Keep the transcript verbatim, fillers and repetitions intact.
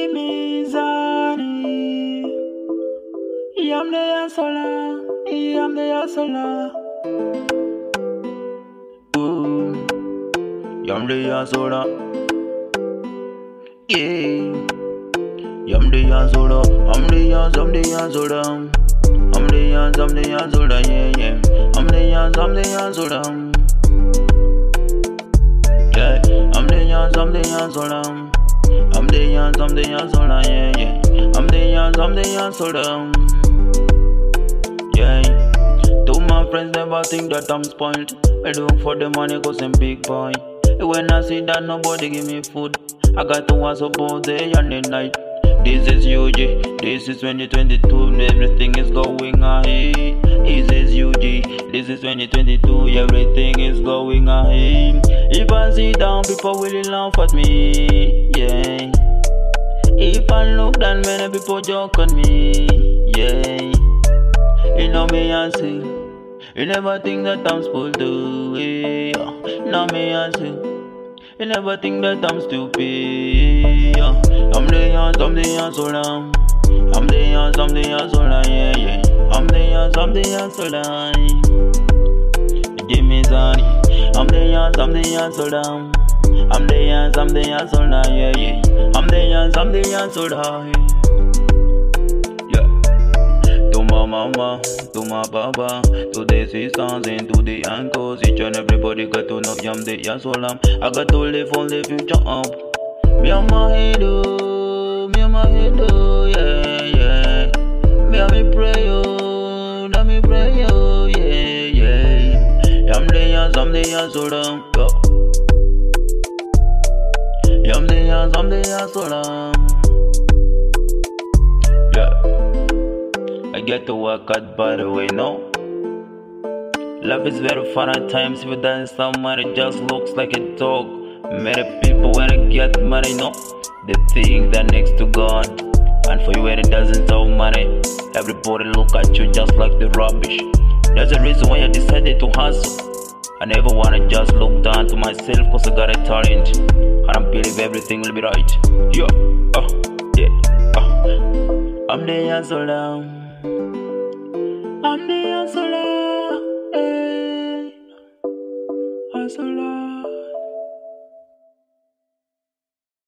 Mizani. I'm the hustler. I'm the hustler. Ooh. I'm the hustler. Yeah. I'm the hustler. I'm the hustler. I'm the hustler. I'm the hustler. I'm the hustler. Yeah, yeah. I'm the hustler. I'm the hustler. Yeah. I'm the hustler. I'm the hustler. I'm the hustler. I'm the hustler. Yeah, yeah. I'm the hustler. I'm the hustler. Yeah. To my friends never think that I'm spoiled. I do it for the money cause I'm big boy. When I see that nobody give me food, I got to hustle both day and the night. This is U G, this is twenty twenty-two, everything is going ahead. This is U G, this is twenty twenty-two, everything is going ahead. If I sit down, people will laugh at me, yeah. If I look down, many people joke on me, yeah. You know me, I see. You never think that I'm supposed to, yeah. Now me, I see. You never think that I'm stupid, yeah. I'm the hustler, I'm the hustler. I'm the hustler, I'm the hustler, yeah, yeah. I'm the hustler, I'm the hustler. Give me Zani. I'm the hustler, I'm the hustler. I'm the hustler, I'm the hustler, yeah, yeah. I'm the hustler, I'm the hustler, yeah. To my mama, to my papa, to the sisters and to the uncles, each and everybody got to know I'm the hustler. I got to live on the future up. Me on my head, oh, me on my head, oh, yeah, yeah. Me on me pray, oh, let me pray, oh, yeah, yeah. I'm the hustler, I'm the hustler, yeah. I'm the hustler, I'm the hustler, yeah. I get to work out by the way, no. Life is very fun at times. If you dance somebody it just looks like a dog. Many people when they get money, no, they think they're next to God. And for you when it doesn't have money, everybody look at you just like the rubbish. That's the reason why I decided to hustle. I never wanna just look down to myself cause I got a talent. And I believe everything will be right. Yeah, uh, yeah, uh. I'm the hustler. I'm the hustler. Hey. Hustler.